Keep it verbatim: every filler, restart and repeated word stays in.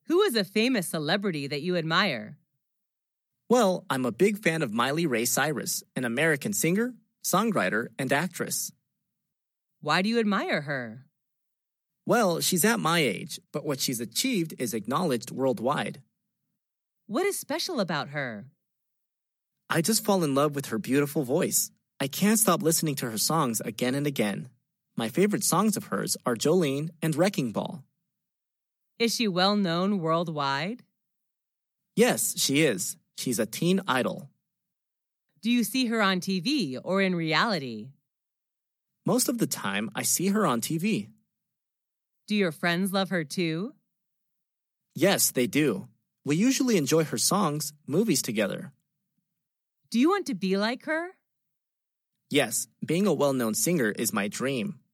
Who is a famous celebrity that you admire? Well, I'm a big fan of Miley Ray Cyrus, an American singer, songwriter, and actress. Why do you admire her? Well, she's at my age, but what she's achieved is acknowledged worldwide. What is special about her? I just fall in love with her beautiful voice. I can't stop listening to her songs again and again. My favorite songs of hers are Jolene and Wrecking Ball. Is she well known worldwide? Yes, she is. She's a teen idol. Do you see her on T V or in reality? Most of the time, I see her on T V. Do your friends love her too? Yes, they do. We usually enjoy her songs, movies together. Do you want to be like her? Yes, being a well-known singer is my dream.